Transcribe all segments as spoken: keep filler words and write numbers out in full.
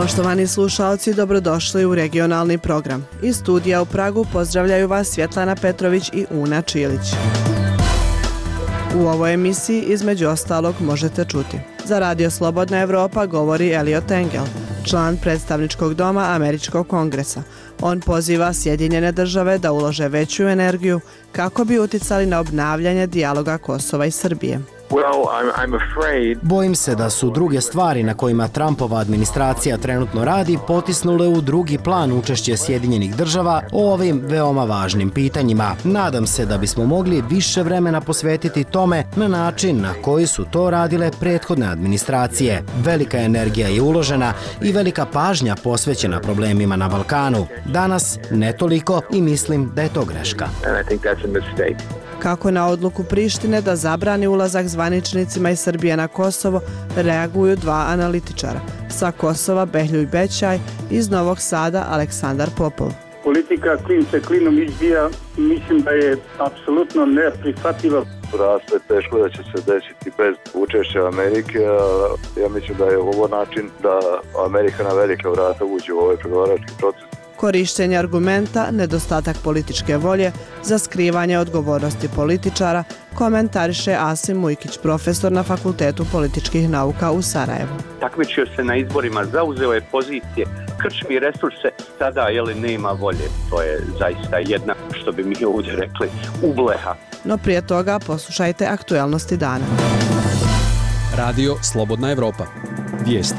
Poštovani slušalci, dobrodošli u regionalni program. Iz studija u Pragu pozdravljaju vas Svjetlana Petrović i Una Čilić. U ovoj emisiji između ostalog možete čuti: za Radio Slobodna Evropa govori Elliot Engel, član predstavničkog doma Američkog kongresa. On poziva Sjedinjene države da ulože veću energiju kako bi uticali na obnavljanje dijaloga Kosova i Srbije. Bojim se da su druge stvari na kojima Trumpova administracija trenutno radi potisnule u drugi plan učešće Sjedinjenih država o ovim veoma važnim pitanjima. Nadam se da bismo mogli više vremena posvetiti tome na način na koji su to radile prethodne administracije. Velika energija je uložena i velika pažnja posvećena problemima na Balkanu. Danas ne toliko i mislim da je to greška. Kako na odluku Prištine da zabrani ulazak zvaničnicima iz Srbije na Kosovo reaguju dva analitičara. Sa Kosova Behljuj Bećaj, iz Novog Sada Aleksandar Popov. Politika klin se klinom izbija, mislim da je apsolutno neprihvatljiva. Raste teško da će se desiti bez učešća Amerike. Ja mislim da je ovo način da Amerika na velika vrata uđe u ovaj pregovarački proces. Korištenje argumenta, nedostatak političke volje za skrivanje odgovornosti političara, komentariše Asim Mujkić, profesor na Fakultetu političkih nauka u Sarajevu. Takmičio se na izborima, zauzeo je pozicije, krčmi resurse, sada jeli nema volje. To je zaista jedna, što bi mi ovdje rekli, ubleha. No prije toga poslušajte aktuelnosti dana. Radio Slobodna Evropa. Vijesti.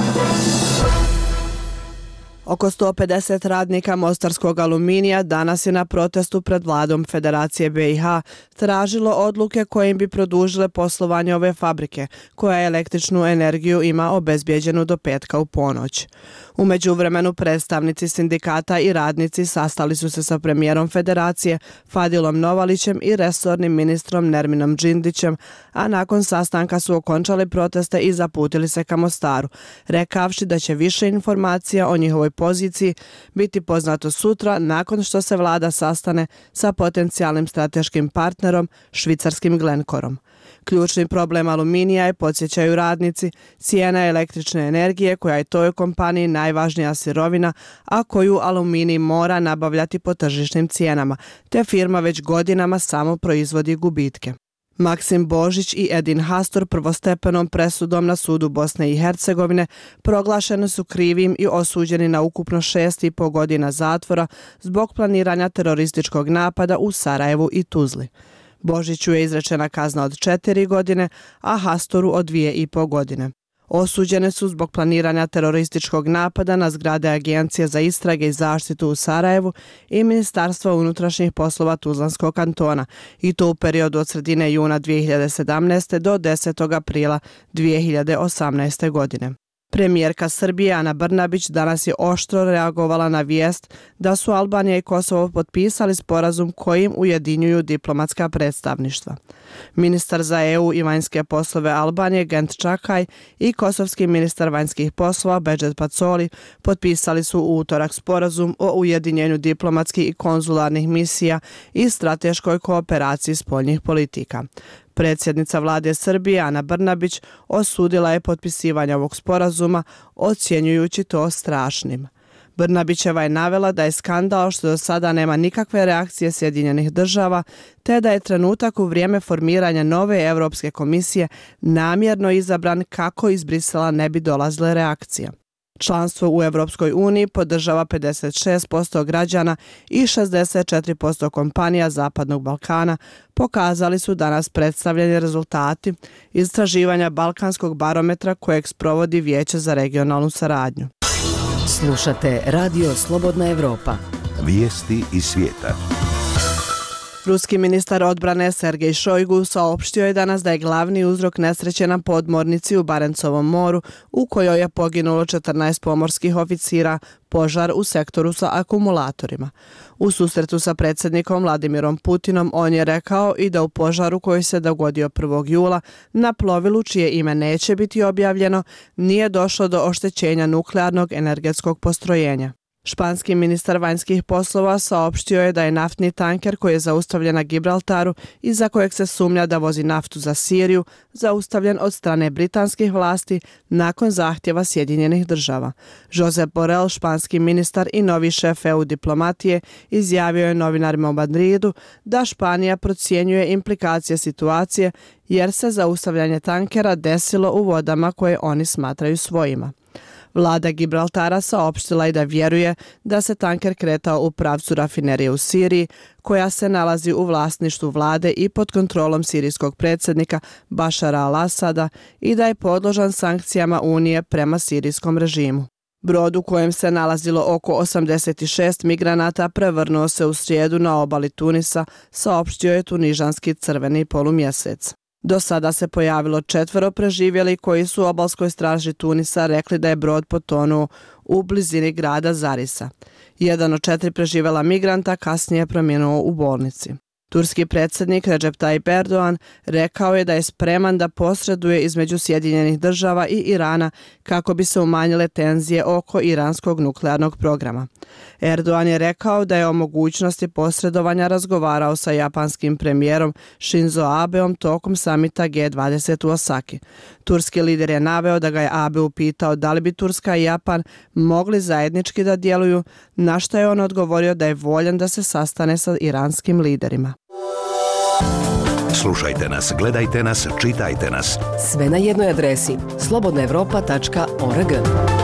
Oko sto pedeset radnika mostarskog aluminija danas je na protestu pred vladom Federacije be i ha tražilo odluke kojim bi produžile poslovanje ove fabrike, koja električnu energiju ima obezbijeđenu do petka u ponoć. U međuvremenu predstavnici sindikata i radnici sastali su se sa premijerom Federacije Fadilom Novalićem i resornim ministrom Nerminom Džindićem, a nakon sastanka su okončali proteste i zaputili se ka Mostaru, rekavši da će više informacija o njihovoj poziciji biti poznato sutra nakon što se vlada sastane sa potencijalnim strateškim partnerom švicarskim Glencoreom. Ključni problem aluminija je, podsjećaju radnici, cijena električne energije koja je toj kompaniji najvažnija sirovina, a koju aluminij mora nabavljati po tržišnim cijenama, te firma već godinama samo proizvodi gubitke. Maksim Božić i Edin Hastor prvostepenom presudom na sudu Bosne i Hercegovine proglašeni su krivim i osuđeni na ukupno šest i po godina zatvora zbog planiranja terorističkog napada u Sarajevu i Tuzli. Božiću je izrečena kazna od četiri godine, a Hastoru od dvije i po godine. Osuđene su zbog planiranja terorističkog napada na zgrade Agencije za istrage i zaštitu u Sarajevu i Ministarstva unutrašnjih poslova Tuzlanskog kantona, i to u periodu od sredine juna dvije hiljade sedamnaeste. do desetog aprila dvije hiljade osamnaeste. godine. Premijerka Srbije Ana Brnabić danas je oštro reagovala na vijest da su Albanija i Kosovo potpisali sporazum kojim ujedinjuju diplomatska predstavništva. Ministar za e u i vanjske poslove Albanije Gent Čakaj i kosovski ministar vanjskih poslova Bedžet Pacoli potpisali su u utorak sporazum o ujedinjenju diplomatskih i konzularnih misija i strateškoj kooperaciji spoljnih politika. Predsjednica vlade Srbije Ana Brnabić osudila je potpisivanje ovog sporazuma, ocjenjujući to strašnim. Brnabićeva je navela da je skandal što do sada nema nikakve reakcije Sjedinjenih država, te da je trenutak u vrijeme formiranja nove Europske komisije namjerno izabran kako iz Brisela ne bi dolazile reakcije. Članstvo u Europskoj uniji podržava pedeset šest posto građana i šezdeset četiri posto kompanija Zapadnog Balkana, pokazali su danas predstavljeni rezultati istraživanja Balkanskog barometra kojeg sprovodi Vijeće za regionalnu saradnju. Slušate Radio Slobodna Evropa. Vijesti iz svijeta. Ruski ministar odbrane Sergej Šojgu saopštio je danas da je glavni uzrok nesreće na podmornici u Barencovom moru, u kojoj je poginulo četrnaest pomorskih oficira, požar u sektoru sa akumulatorima. U susretu sa predsjednikom Vladimirom Putinom on je rekao i da u požaru koji se dogodio prvog jula na plovilu čije ime neće biti objavljeno nije došlo do oštećenja nuklearnog energetskog postrojenja. Španski ministar vanjskih poslova saopštio je da je naftni tanker koji je zaustavljen na Gibraltaru i za kojeg se sumnja da vozi naftu za Siriju, zaustavljen od strane britanskih vlasti nakon zahtjeva Sjedinjenih država. Josep Borrell, španski ministar i novi šef E U diplomatije, izjavio je novinarima u Madridu da Španija procjenjuje implikacije situacije jer se zaustavljanje tankera desilo u vodama koje oni smatraju svojima. Vlada Gibraltara saopštila je da vjeruje da se tanker kretao u pravcu rafinerije u Siriji, koja se nalazi u vlasništvu vlade i pod kontrolom sirijskog predsjednika Bašara al-Asada i da je podložan sankcijama Unije prema sirijskom režimu. Brod u kojem se nalazilo oko osamdeset šest migranata prevrnuo se u srijedu na obali Tunisa, saopštio je tunižanski crveni polumjesec. Do sada se pojavilo četvero preživjeli koji su obalskoj straži Tunisa rekli da je brod potonuo u blizini grada Zarisa. Jedan od četiri preživjela migranta kasnije je preminuo u bolnici. Turski predsjednik Recep Tayyip Erdogan rekao je da je spreman da posreduje između Sjedinjenih država i Irana kako bi se umanjile tenzije oko iranskog nuklearnog programa. Erdogan je rekao da je o mogućnosti posredovanja razgovarao sa japanskim premijerom Shinzo Abeom tokom samita G dvadeset u Osaki. Turski lider je naveo da ga je Abe upitao da li bi Turska i Japan mogli zajednički da djeluju, na što je on odgovorio da je voljan da se sastane sa iranskim liderima. Slušajte nas, gledajte nas, čitajte nas. Sve na jednoj adresi slobodna evropa tačka org.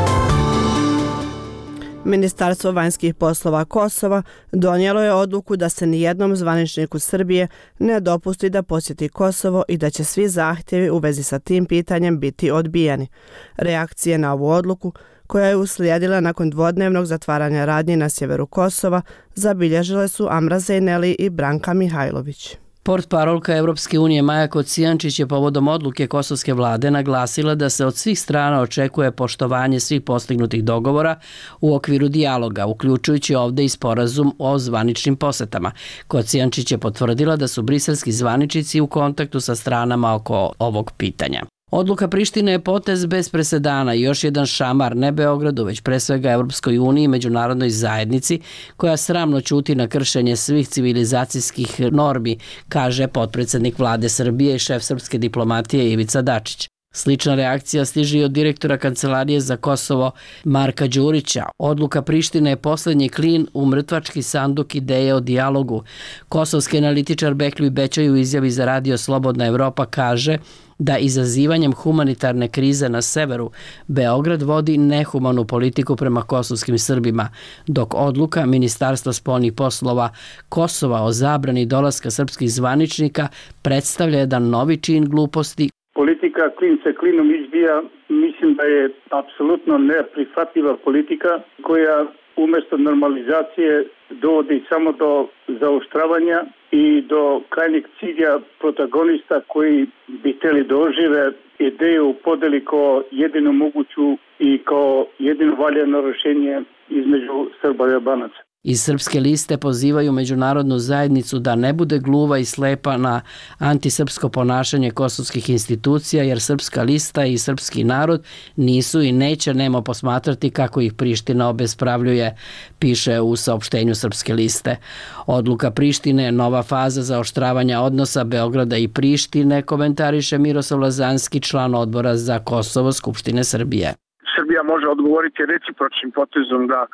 Ministarstvo vanjskih poslova Kosova donijelo je odluku da se nijednom zvaničniku Srbije ne dopusti da posjeti Kosovo i da će svi zahtjevi u vezi sa tim pitanjem biti odbijeni. Reakcije na ovu odluku, koja je uslijedila nakon dvodnevnog zatvaranja radnji na sjeveru Kosova, zabilježile su Amra Zejneli i Branka Mihajlović. Portparolka Evropske unije Maja Kocijančić je povodom odluke kosovske vlade naglasila da se od svih strana očekuje poštovanje svih postignutih dogovora u okviru dijaloga, uključujući ovdje i sporazum o zvaničnim posetama. Kocijančić je potvrdila da su briselski zvaničnici u kontaktu sa stranama oko ovog pitanja. Odluka Prištine je potez bez presedana i još jedan šamar ne Beogradu, već pre svega Evropskoj uniji i međunarodnoj zajednici, koja sramno ćuti na kršenje svih civilizacijskih normi, kaže potpredsjednik vlade Srbije i šef srpske diplomatije Ivica Dačić. Slična reakcija stiže i od direktora Kancelarije za Kosovo Marka Đurića. Odluka Prištine je posljednji klin u mrtvački sanduk ideje o dijalogu. Kosovski analitičar Bekljuj Bećoj u izjavi za radio Slobodna Evropa kaže da izazivanjem humanitarne krize na severu Beograd vodi nehumanu politiku prema kosovskim Srbima, dok odluka Ministarstva spoljnih poslova Kosova o zabrani dolaska srpskih zvaničnika predstavlja jedan novi čin gluposti. Politika klin se klinom izbija, mislim da je apsolutno neprihvatljiva politika koja umjesto normalizacije dovodi samo do zaoštravanja i do krajnjeg cilja protagonista koji bi htjeli da ožive ideju podeli kao jedinu moguću i kao jedino valjano rješenje između Srba i Albanaca. Iz Srpske liste pozivaju međunarodnu zajednicu da ne bude gluva i slepa na antisrpsko ponašanje kosovskih institucija, jer Srpska lista i srpski narod nisu i neće nemo posmatrati kako ih Priština obespravljuje, piše u saopštenju Srpske liste. Odluka Prištine je nova faza zaoštravanja odnosa Beograda i Prištine, komentariše Miroslav Lazanski, član odbora za Kosovo Skupštine Srbije. Srbija može odgovoriti recipročnim potezom da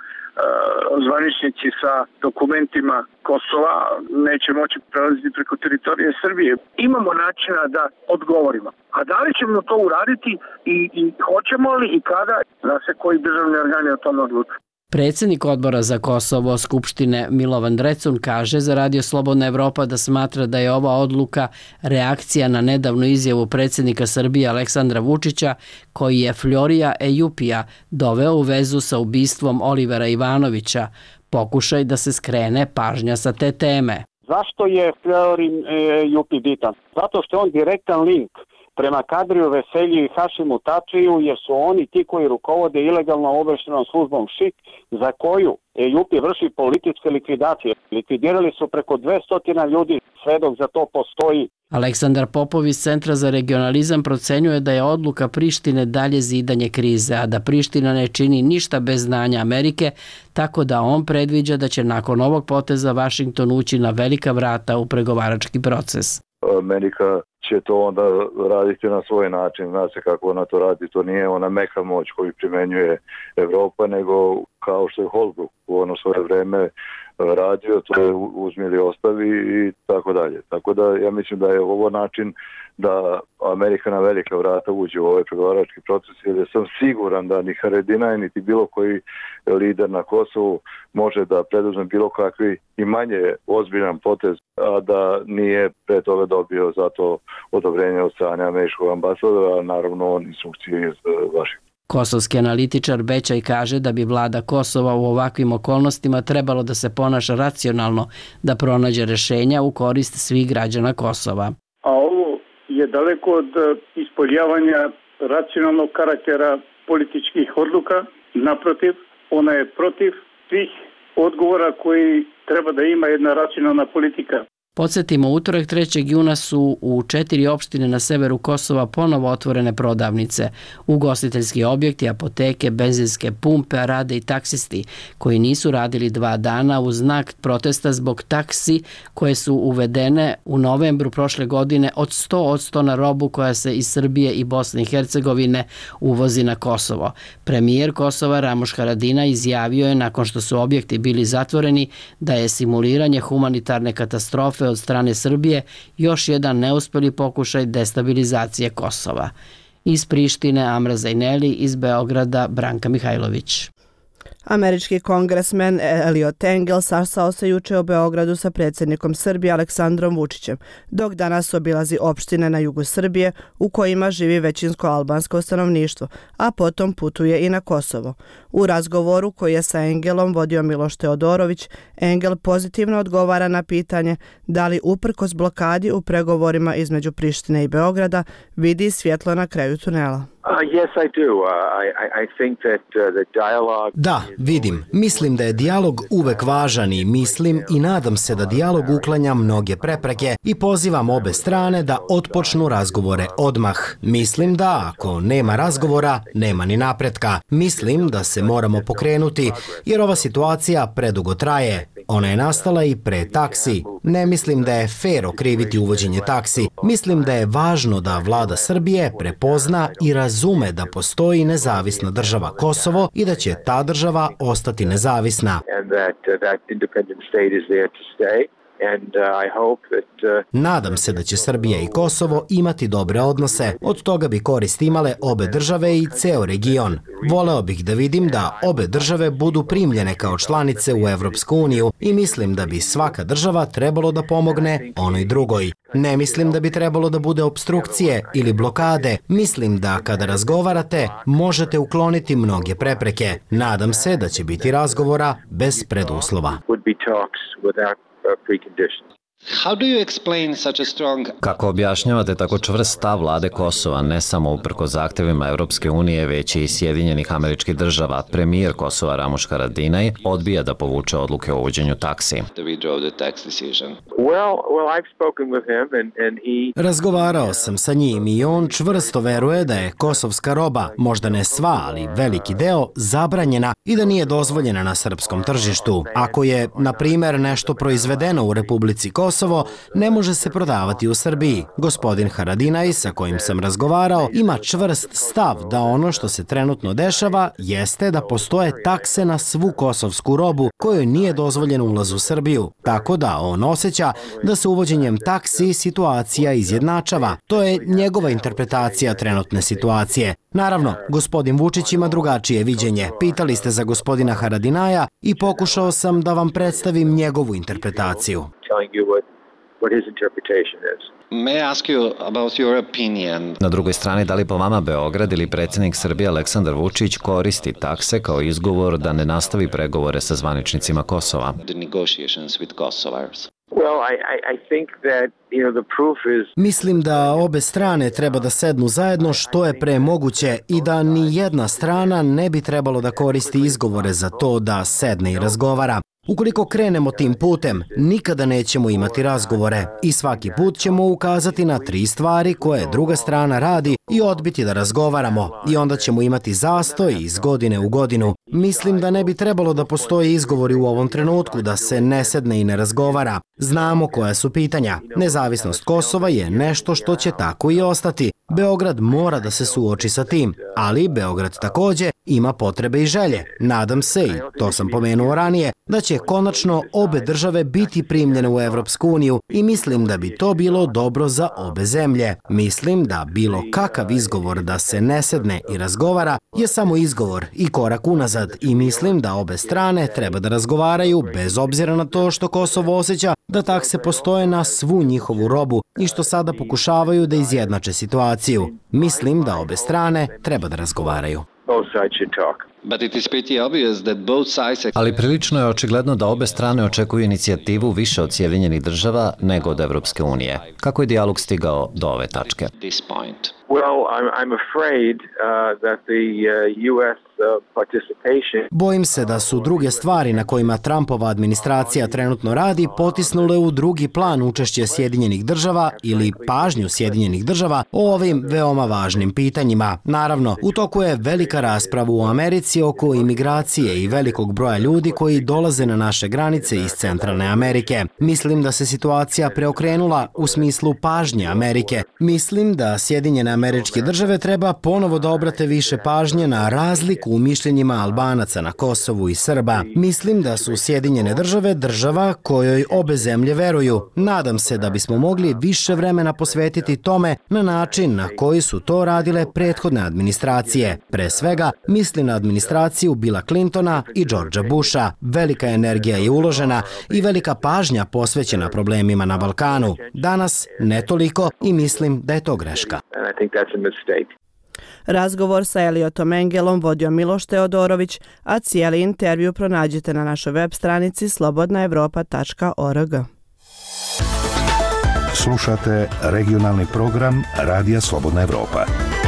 zvaničnici sa dokumentima Kosova neće moći prelaziti preko teritorije Srbije. Imamo načina da odgovorimo. A da li ćemo to uraditi i, i hoćemo li i kada, zna se koji državni organi o tome odlučuju. Predsjednik odbora za Kosovo Skupštine Milovan Drecun kaže za radio Slobodna Evropa da smatra da je ova odluka reakcija na nedavnu izjavu predsjednika Srbije Aleksandra Vučića, koji je Florija Ejupija doveo u vezu sa ubistvom Olivera Ivanovića, pokušaj da se skrene pažnja sa te teme. Zašto je Florin Ejupi bitan? Zato što je on direktan link prema Kadriju Veselji i Hašimu Tačiju, jer su oni ti koji rukovode ilegalno obaveštenom službom ŠIK, za koju E J U P vrši političke likvidacije. Likvidirali su preko dvesta ljudi, sve dok za to postoji. Aleksandar Popov iz Centra za regionalizam procenjuje da je odluka Prištine dalje zidanje krize, a da Priština ne čini ništa bez znanja Amerike, tako da on predviđa da će nakon ovog poteza Vašington ući na velika vrata u pregovarački proces. Amerika će to onda raditi na svoj način. Zna se kako ona to radi. To nije ona meka moć koju primenjuje Evropa, nego kao što je Holbrooke u ono svoje vreme radio, to je uzmi ili ostavi i tako dalje. Tako da ja mislim da je ovo način da Amerika na velika vrata uđe u ovaj pregovarački proces, jer sam siguran da ni Haradinaj niti bilo koji lider na Kosovu može da preduzme bilo kakvi i manje ozbiljan potez, a da nije pre toga dobio za to odobrenje od strane američkog ambasadora, a naravno on instrukcije iz Vašingtona. Kosovski analitičar Bećaj kaže da bi vlada Kosova u ovakvim okolnostima trebalo da se ponaša racionalno, da pronađe rešenja u korist svih građana Kosova. A ovo je daleko od ispoljavanja racionalnog karaktera političkih odluka. Naprotiv, ona je protiv svih odgovora koji treba da ima jedna racionalna politika. Podsjetimo, utorak trećeg juna su u četiri opštine na severu Kosova ponovo otvorene prodavnice. Ugostiteljski objekti, apoteke, benzinske pumpe, a rade i taksisti, koji nisu radili dva dana u znak protesta zbog taksi koje su uvedene u novembru prošle godine od sto posto na robu koja se iz Srbije i Bosne i Hercegovine uvozi na Kosovo. Premijer Kosova Ramuš Haradinaj izjavio je nakon što su objekti bili zatvoreni da je simuliranje humanitarne katastrofe od strane Srbije još jedan neuspeli pokušaj destabilizacije Kosova. Iz Prištine Amra Zajneli, iz Beograda Branka Mihajlović. Američki kongresmen Eliot Engel sastao se juče u Beogradu sa predsjednikom Srbije Aleksandrom Vučićem, dok danas obilazi opštine na jugu Srbije u kojima živi većinsko albansko stanovništvo, a potom putuje i na Kosovo. U razgovoru koji je sa Engelom vodio Miloš Teodorović, Engel pozitivno odgovara na pitanje da li uprkos blokadi u pregovorima između Prištine i Beograda vidi svjetlo na kraju tunela. Da, vidim. Mislim da je dijalog uvek važan i mislim i nadam se da dijalog uklanja mnoge prepreke i pozivam obe strane da otpočnu razgovore odmah. Mislim da ako nema razgovora, nema ni napretka. Mislim da se moramo pokrenuti jer ova situacija predugo traje. Ona je nastala i pre taksi. Ne mislim da je fair okriviti uvođenje taksi. Mislim da je važno da vlada Srbije prepozna i razume da postoji nezavisna država Kosovo i da će ta država ostati nezavisna. Nadam se da će Srbija i Kosovo imati dobre odnose. Od toga bi korist imale obe države i ceo region. Voleo bih da vidim da obe države budu primljene kao članice u Evropsku uniju i mislim da bi svaka država trebalo da pomogne onoj drugoj. Ne mislim da bi trebalo da bude obstrukcije ili blokade. Mislim da kada razgovarate možete ukloniti mnoge prepreke. Nadam se da će biti razgovora bez preduslova. Kako objašnjavate tako čvrst stav vlade Kosova, ne samo uprkos zahtevima Evropske unije, već i Sjedinjenih Američkih Država? Premijer Kosova Ramuš Haradinaj odbija da povuče odluke o uvođenju taksi. Razgovarao sam sa njim i on čvrsto veruje da je kosovska roba, možda ne sva, ali veliki deo, zabranjena i da nije dozvoljena na srpskom tržištu. Ako je, na primjer, nešto proizvedeno u Republici Kosovo, Kosovo ne može se prodavati u Srbiji. Gospodin Haradinaj, sa kojim sam razgovarao, ima čvrst stav da ono što se trenutno dešava jeste da postoje takse na svu kosovsku robu kojoj nije dozvoljen ulaz u Srbiju. Tako da on osjeća da se uvođenjem taksi situacija izjednačava. To je njegova interpretacija trenutne situacije. Naravno, gospodin Vučić ima drugačije viđenje. Pitali ste za gospodina Haradinaja i pokušao sam da vam predstavim njegovu interpretaciju. Na drugoj strani, da li po vama Beograd ili predsjednik Srbije Aleksandar Vučić koristi takse kao izgovor da ne nastavi pregovore sa zvaničnicima Kosova? Mislim da obe strane treba da sednu zajedno što je pre moguće i da ni jedna strana ne bi trebalo da koristi izgovore za to da sedne i razgovara. Ukoliko krenemo tim putem, nikada nećemo imati razgovore i svaki put ćemo ukazati na tri stvari koje druga strana radi i odbiti da razgovaramo i onda ćemo imati zastoj iz godine u godinu. Mislim da ne bi trebalo da postoje izgovori u ovom trenutku da se ne sedne i ne razgovara. Znamo koja su pitanja. Nezavisnost Kosova je nešto što će tako i ostati. Beograd mora da se suoči sa tim, ali Beograd takođe ima potrebe i želje. Nadam se, i to sam pomenuo ranije, da će konačno obe države biti primljene u Evropsku uniju i mislim da bi to bilo dobro za obe zemlje. Mislim da bilo kakav izgovor da se ne sedne i razgovara je samo izgovor i korak unazad i mislim da obe strane treba da razgovaraju bez obzira na to što Kosovo osjeća da takse postoje na svu njihovu robu i što sada pokušavaju da izjednače situaciju. Mislim da obe strane treba da razgovaraju. Ali prilično je očigledno da obe strane očekuju inicijativu više od Sjedinjenih država nego od Evropske unije. Kako je dijalog stigao do ove tačke? Bojim se da su druge stvari na kojima Trumpova administracija trenutno radi potisnule u drugi plan učešće Sjedinjenih država ili pažnju Sjedinjenih država o ovim veoma važnim pitanjima. Naravno, u toku je velika rasprava u Americi oko imigracije i velikog broja ljudi koji dolaze na naše granice iz Centralne Amerike. Mislim da se situacija preokrenula u smislu pažnje Amerike. Mislim da Sjedinjene Američke države treba ponovo da obrate više pažnje na razliku u mišljenjima Albanaca na Kosovu i Srba. Mislim da su Sjedinjene države država kojoj obe zemlje veruju. Nadam se da bismo mogli više vremena posvetiti tome na način na koji su to radile prethodne administracije. Pre svega, mislim na administraciju Billa Clintona i Georgea Busha. Velika energija je uložena i velika pažnja posvećena problemima na Balkanu. Danas ne toliko i mislim da je to greška. Razgovor sa Eliotom Engelom vodio Miloš Teodorović, a cijeli intervju pronađite na našoj web stranici slobodna evropa tačka org. Slušate regionalni program Radija Slobodna Evropa.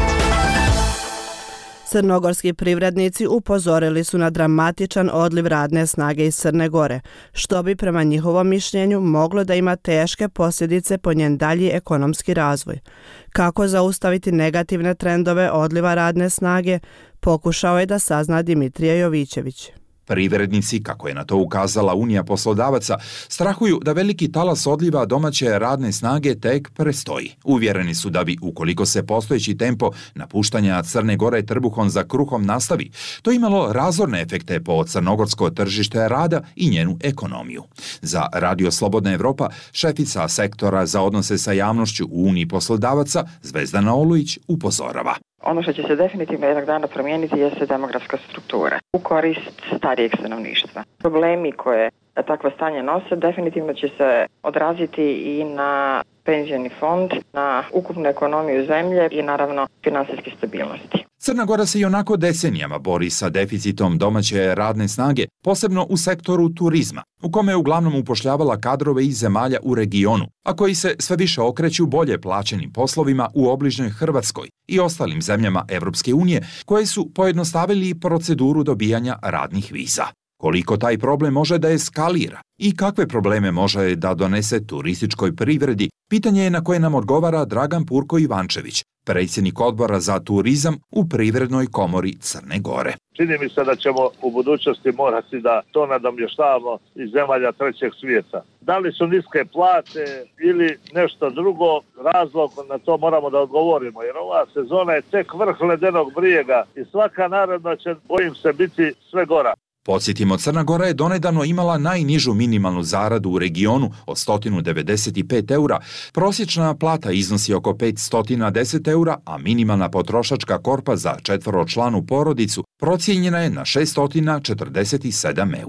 Crnogorski privrednici upozorili su na dramatičan odliv radne snage iz Crne Gore, što bi prema njihovom mišljenju moglo da ima teške posljedice po njen dalji ekonomski razvoj. Kako zaustaviti negativne trendove odliva radne snage, pokušao je da sazna Dimitrije Jovićević. Privrednici, kako je na to ukazala Unija poslodavaca, strahuju da veliki talas odliva domaće radne snage tek prestoji. Uvjereni su da bi, ukoliko se postojeći tempo napuštanja Crne Gore trbuhom za kruhom nastavi, to imalo razorne efekte po crnogorsko tržište rada i njenu ekonomiju. Za Radio Slobodna Evropa, šefica sektora za odnose sa javnošću u Uniji poslodavaca, Zvezdana Olujić, upozorava. Ono što će se definitivno jednog dana promijeniti jeste demografska struktura u korist starijeg stanovništva. Problemi koje takvo stanje nose definitivno će se odraziti i na penzioni fond, na ukupnu ekonomiju zemlje i naravno finansijske stabilnosti. Crna Gora se i onako decenijama bori sa deficitom domaće radne snage, posebno u sektoru turizma, u kome je uglavnom upošljavala kadrove iz zemalja u regionu, a koji se sve više okreću bolje plaćenim poslovima u obližnjoj Hrvatskoj i ostalim zemljama Evropske unije, koje su pojednostavili proceduru dobijanja radnih viza. Koliko taj problem može da eskalira i kakve probleme može da donese turističkoj privredi, pitanje je na koje nam odgovara Dragan Purko Ivančević, predsjednik odbora za turizam u Privrednoj komori Crne Gore. Čini mi se da ćemo u budućnosti morati da to nadomještavamo iz zemalja trećeg svijeta. Da li su niske plate ili nešto drugo, razlog na to moramo da odgovorimo, jer ova sezona je tek vrh ledenog brijega i svaka naredna će, bojim se, biti sve gora. Podsjetimo, Crna Gora je donedavno imala najnižu minimalnu zaradu u regionu od sto devedeset pet eura, prosječna plata iznosi oko petsto deset eura, a minimalna potrošačka korpa za četvoročlanu porodicu procijenjena je na šesto četrdeset sedam eura.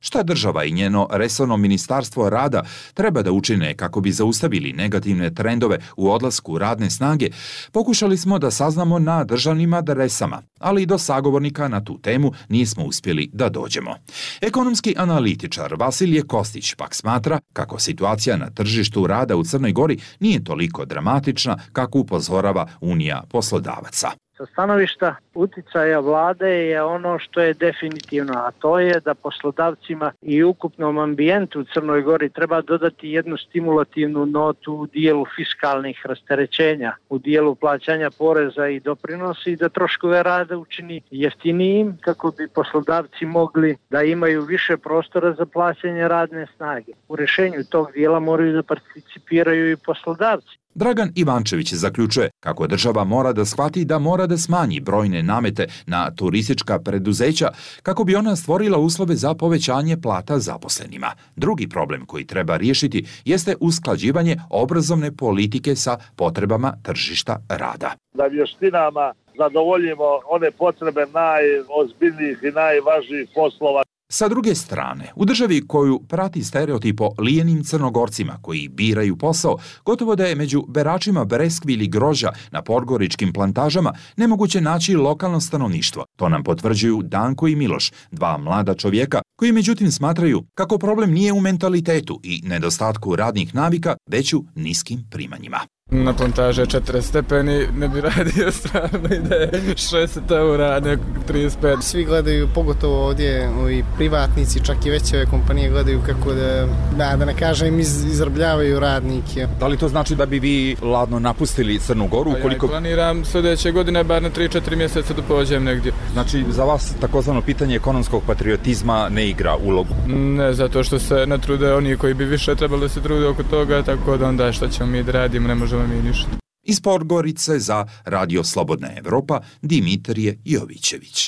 Šta država i njeno resorno ministarstvo rada treba da učine kako bi zaustavili negativne trendove u odlasku radne snage, pokušali smo da saznamo na državnim adresama, ali i do sagovornika na tu temu nismo uspjeli da dođemo. Ekonomski analitičar Vasilije Kostić pak smatra kako situacija na tržištu rada u Crnoj Gori nije toliko dramatična kako upozorava Unija poslodavaca. Sa stanovišta uticaja vlade je ono što je definitivno, a to je da poslodavcima i ukupnom ambijentu u Crnoj Gori treba dodati jednu stimulativnu notu u dijelu fiskalnih rasterećenja, u dijelu plaćanja poreza i doprinosi i da troškove rada učini jeftinijim kako bi poslodavci mogli da imaju više prostora za plaćanje radne snage. U rješenju tog dijela moraju da participiraju i poslodavci. Dragan Ivančević zaključuje kako država mora da shvati da mora da smanji brojne namete na turistička preduzeća kako bi ona stvorila uslove za povećanje plata zaposlenima. Drugi problem koji treba riješiti jeste usklađivanje obrazovne politike sa potrebama tržišta rada. Da vještinama zadovoljimo one potrebe najozbiljnijih i najvažnijih poslova. Sa druge strane, u državi koju prati stereotip o lijenim Crnogorcima koji biraju posao, gotovo da je među beračima breskvi ili grožđa na podgoričkim plantažama nemoguće naći lokalno stanovništvo. To nam potvrđuju Danko i Miloš, dva mlada čovjeka koji međutim smatraju kako problem nije u mentalitetu i nedostatku radnih navika, već u niskim primanjima. Na plantaže četrdeset stepeni, ne bi radio stvarno i da je šezdeset eura, a ne trideset pet. Svi gledaju, pogotovo ovdje, ovi privatnici, čak i veće ove kompanije gledaju kako da, da, da ne kažem, iz, izrabljavaju radnike. Da li to znači da bi vi ladno napustili Crnu Goru? Ukoliko... Ja planiram sljedeće godine, bar na tri četiri mjeseca da pođem negdje. Znači, za vas takozvano pitanje ekonomskog patriotizma ne igra ulogu? Ne, zato što se ne trude oni koji bi više trebali da se trude oko toga, tako da onda što ćemo mi da radimo, ne možemo mi ništa. Iz Podgorice za Radio Slobodna Evropa, Dimitrije Jovićević.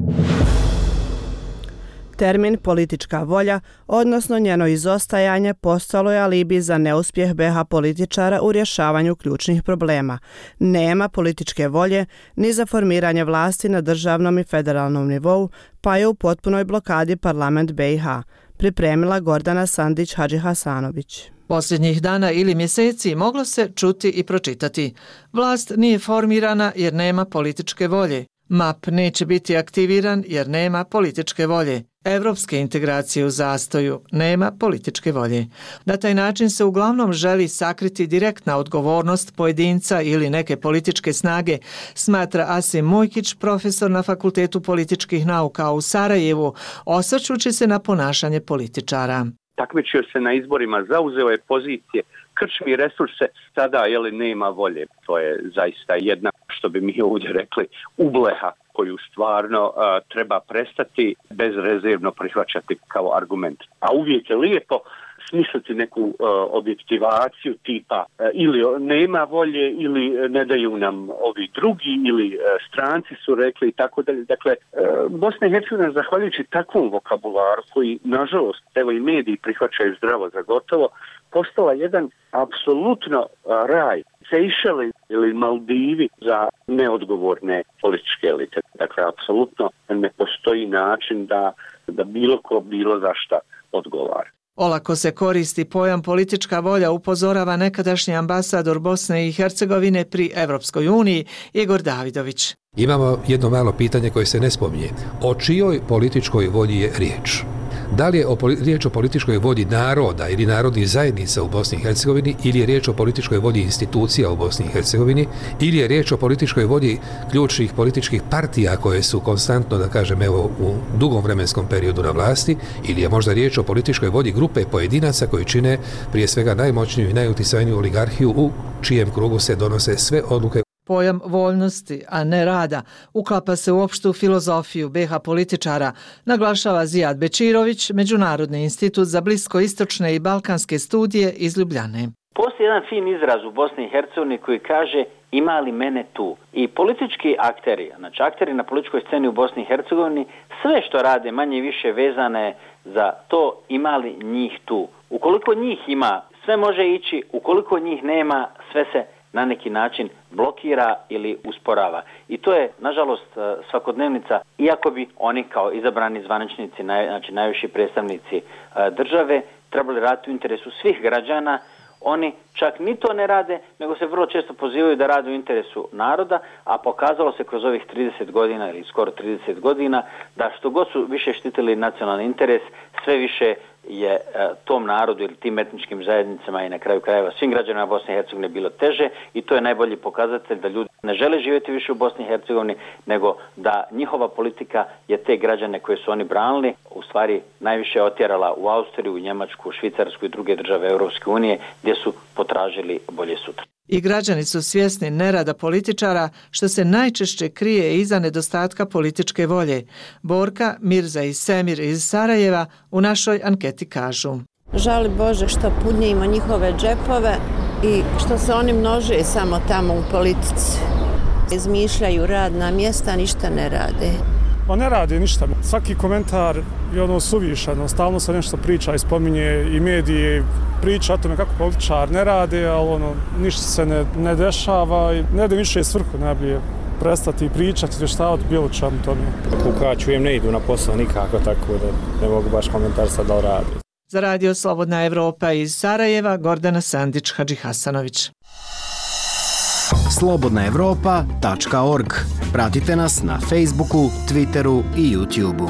Termin politička volja, odnosno njeno izostajanje, postalo je alibi za neuspjeh be ha političara u rješavanju ključnih problema. Nema političke volje ni za formiranje vlasti na državnom i federalnom nivou, pa je u potpunoj blokadi parlament be i ha, pripremila Gordana Sandić-Hadžihasanović. Posljednjih dana ili mjeseci moglo se čuti i pročitati. Vlast nije formirana jer nema političke volje. M A P neće biti aktiviran jer nema političke volje. Evropske integracije u zastoju, nema političke volje. Na taj način se uglavnom želi sakriti direktna odgovornost pojedinca ili neke političke snage, smatra Asim Mujkić, profesor na Fakultetu političkih nauka u Sarajevu, osvrćući se na ponašanje političara. Takmičio se na izborima, zauzeo je pozicije, krčmi resurse, sada jeli nema volje. To je zaista jedna, što bi mi ovdje rekli, ubleha koju stvarno a, treba prestati bezrezervno prihvaćati kao argument. A uvijek je lijepo smisliti neku uh, objektivaciju tipa uh, ili nema volje ili ne daju nam ovi drugi ili uh, stranci su rekli i tako dalje. Dakle, uh, Bosna i Hercegovina zahvaljujući takvom vokabularu koji nažalost evo i mediji prihvaćaju zdravo za gotovo, postala jedan apsolutno uh, raj. Sejšeli ili Maldivi za neodgovorne političke elite. Dakle, apsolutno ne postoji način da, da bilo ko bilo za šta odgovara. Olako se koristi pojam politička volja, upozorava nekadašnji ambasador Bosne i Hercegovine pri Evropskoj uniji Igor Davidović. Imamo jedno malo pitanje koje se ne spominje. O čijoj političkoj volji je riječ? Da li je o, riječ o političkoj volji naroda ili narodnih zajednica u Bosni i Hercegovini, ili je riječ o političkoj volji institucija u Bosni i Hercegovini, ili je riječ o političkoj volji ključnih političkih partija koje su konstantno, da kažem, evo, u dugom vremenskom periodu na vlasti, ili je možda riječ o političkoj volji grupe pojedinaca koji čine prije svega najmoćniju i najuticajniju oligarhiju u čijem krugu se donose sve odluke. Pojam voljnosti, a ne rada, uklapa se u opštu filozofiju be ha političara, naglašava Zijad Bečirović, Međunarodni institut za bliskoistočne i balkanske studije iz Ljubljane. Postoji jedan fin izraz u Bosni i Hercegovini koji kaže ima li mene tu. I politički akteri, znači akteri na političkoj sceni u Bosni i Hercegovini, sve što rade manje više vezane za to ima li njih tu. Ukoliko njih ima, sve može ići, ukoliko njih nema, sve se na neki način blokira ili usporava. I to je, nažalost, svakodnevnica, iako bi oni kao izabrani zvaničnici, znači najviši predstavnici države, trebali raditi u interesu svih građana, oni čak ni to ne rade, nego se vrlo često pozivaju da rade u interesu naroda, a pokazalo se kroz ovih trideset godina ili skoro trideset godina da što god su više štitili nacionalni interes, sve više je e, tom narodu ili tim etničkim zajednicama i na kraju krajeva svim građanima Bosne i Hercegovine bilo teže i to je najbolji pokazatelj da ljudi ne žele živjeti više u Bosni i Hercegovini, nego da njihova politika je te građane koje su oni branili u stvari najviše otjerala u Austriju, u Njemačku, u Švicarsku i druge države Europske unije gdje su potražili bolje sutra. I građani su svjesni nerada političara, što se najčešće krije iza nedostatka političke volje. Borka, Mirza i Semir iz Sarajeva u našoj anketi kažu: žali Bože što punjimo njihove džepove i što se oni množe samo tamo u politici. Izmišljaju radna mjesta, ništa ne rade. Pa ne radi ništa. Svaki komentar je ono suvišano. Stalno se nešto priča i spominje i mediji priča o tome kako političar ne rade, ali ono, ništa se ne, ne dešava i ne da više svrhu najbolje prestati pričati, izvještavati bilo čemu tome. Kako ja čujem, ne idu na posao nikako, tako da ne mogu baš komentar sad da li radi. Za Radio Slobodna Evropa iz Sarajeva, Gordana Sandić Hadžihasanović. slobodna evropa tačka org. Pratite nas na Facebooku, Twitteru i YouTubeu.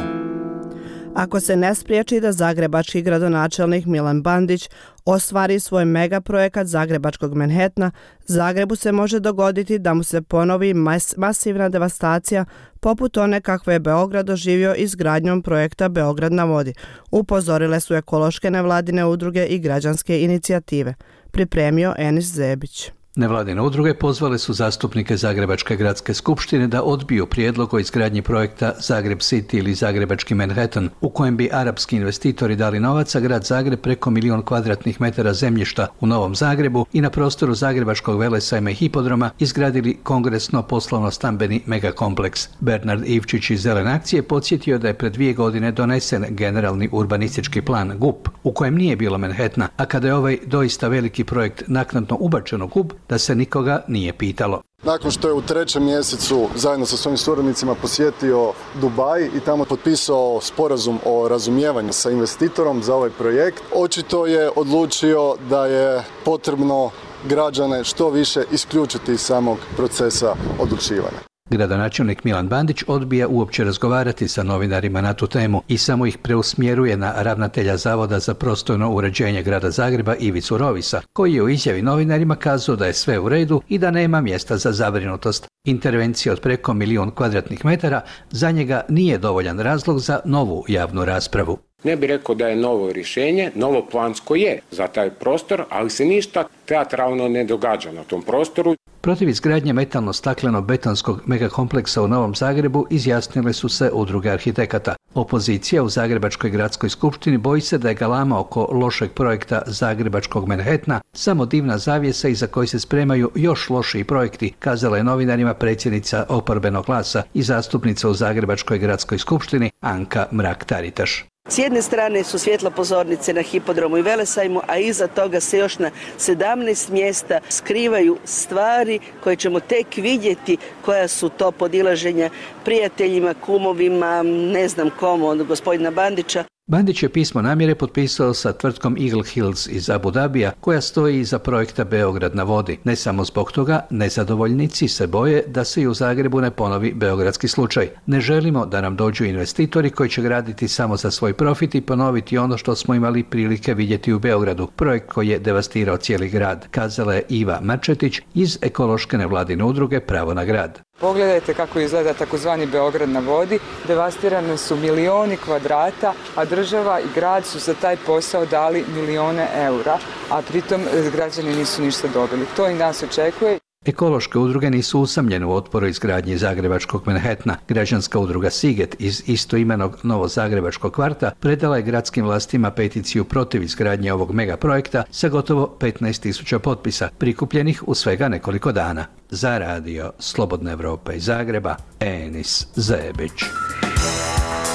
Ako se ne spriječi da zagrebački gradonačelnik Milan Bandić ostvari svoj megaprojekat zagrebačkog Manhattana, Zagrebu se može dogoditi da mu se ponovi mas- masivna devastacija poput one kakve je Beograd doživio izgradnjom projekta Beograd na vodi. Upozorile su ekološke nevladine udruge i građanske inicijative. Pripremio Enis Zebić. Nevladine udruge pozvale su zastupnike Zagrebačke gradske skupštine da odbiju prijedlog o izgradnji projekta Zagreb City ili Zagrebački Manhattan, u kojem bi arapski investitori dali novac, a grad Zagreb preko milion kvadratnih metara zemljišta u Novom Zagrebu i na prostoru Zagrebačkog velesajma i hipodroma izgradili kongresno-poslovno-stambeni megakompleks. Bernard Ivčić iz Zelene akcije podsjetio da je pred dvije godine donesen generalni urbanistički plan G U P, u kojem nije bilo Manhattana, a kada je ovaj doista veliki projekt naknadno ubačen u G U P, da se nikoga nije pitalo. Nakon što je u trećem mjesecu zajedno sa svojim suradnicima posjetio Dubaj i tamo potpisao sporazum o razumijevanju sa investitorom za ovaj projekt, očito je odlučio da je potrebno građane što više isključiti iz samog procesa odlučivanja. Gradonačelnik Milan Bandić odbija uopće razgovarati sa novinarima na tu temu i samo ih preusmjeruje na ravnatelja Zavoda za prostorno uređenje grada Zagreba Ivicu Rovisa, koji je u izjavi novinarima kazao da je sve u redu i da nema mjesta za zabrinutost. Intervencija od preko milijun kvadratnih metara za njega nije dovoljan razlog za novu javnu raspravu. Ne bih rekao da je novo rješenje, novo plansko je za taj prostor, ali se ništa teatralno ne događa na tom prostoru. Protiv izgradnje metalno-stakleno-betonskog megakompleksa u Novom Zagrebu izjasnile su se udruge arhitekata. Opozicija u Zagrebačkoj gradskoj skupštini boji se da je galama oko lošeg projekta Zagrebačkog Manhattana samo dimna zavjesa iza koje se spremaju još lošiji projekti, kazala je novinarima predsjednica Oporbenog glasa i zastupnica u Zagrebačkoj gradskoj skupštini Anka Mrak-Taritaš. S jedne strane su svjetla pozornice na hipodromu i velesajmu, a iza toga se još na sedamnaest mjesta skrivaju stvari koje ćemo tek vidjeti koja su to podilaženja prijateljima, kumovima, ne znam komu, od gospodina Bandića. Bandić je pismo namjere potpisao sa tvrtkom Eagle Hills iz Abu Dabija, koja stoji iza projekta Beograd na vodi. Ne samo zbog toga, nezadovoljnici se boje da se i u Zagrebu ne ponovi beogradski slučaj. Ne želimo da nam dođu investitori koji će graditi samo za svoj profit i ponoviti ono što smo imali prilike vidjeti u Beogradu, projekt koji je devastirao cijeli grad, kazala je Iva Mačetić iz ekološke nevladine udruge Pravo na grad. Pogledajte kako izgleda takozvani Beograd na vodi, devastirane su milioni kvadrata, a država i grad su za taj posao dali milione eura, a pritom građani nisu ništa dobili. To i nas očekuje. Ekološke udruge nisu usamljene u otporu izgradnje Zagrebačkog Manhattana. Građanska udruga Siget iz istoimenog novozagrebačkog kvarta predala je gradskim vlastima peticiju protiv izgradnje ovog megaprojekta sa gotovo petnaest tisuća potpisa, prikupljenih u svega nekoliko dana. Za Radio Slobodna Evropa iz Zagreba, Enis Zebić.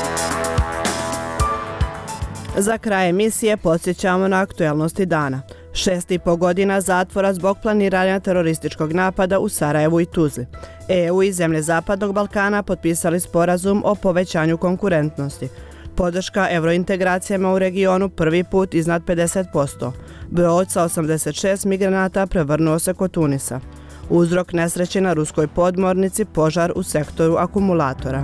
Za kraj emisije podsjećamo na aktuelnosti dana. Šest i po godina zatvora zbog planiranja terorističkog napada u Sarajevu i Tuzli. E U i zemlje Zapadnog Balkana potpisali sporazum o povećanju konkurentnosti. Podrška eurointegracijama u regionu prvi put iznad pedeset posto. Brod sa osamdeset šest migranata prevrnuo se kod Tunisa. Uzrok nesreće na ruskoj podmornici požar u sektoru akumulatora.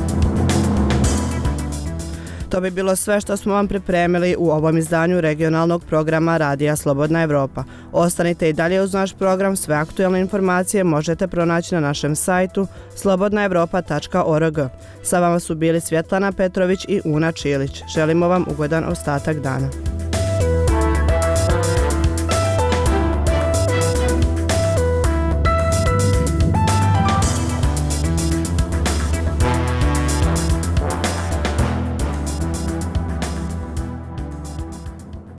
To bi bilo sve što smo vam pripremili u ovom izdanju regionalnog programa Radija Slobodna Evropa. Ostanite i dalje uz naš program, sve aktuelne informacije možete pronaći na našem sajtu slobodna evropa tačka org. Sa vama su bili Svjetlana Petrović i Una Čilić. Želimo vam ugodan ostatak dana.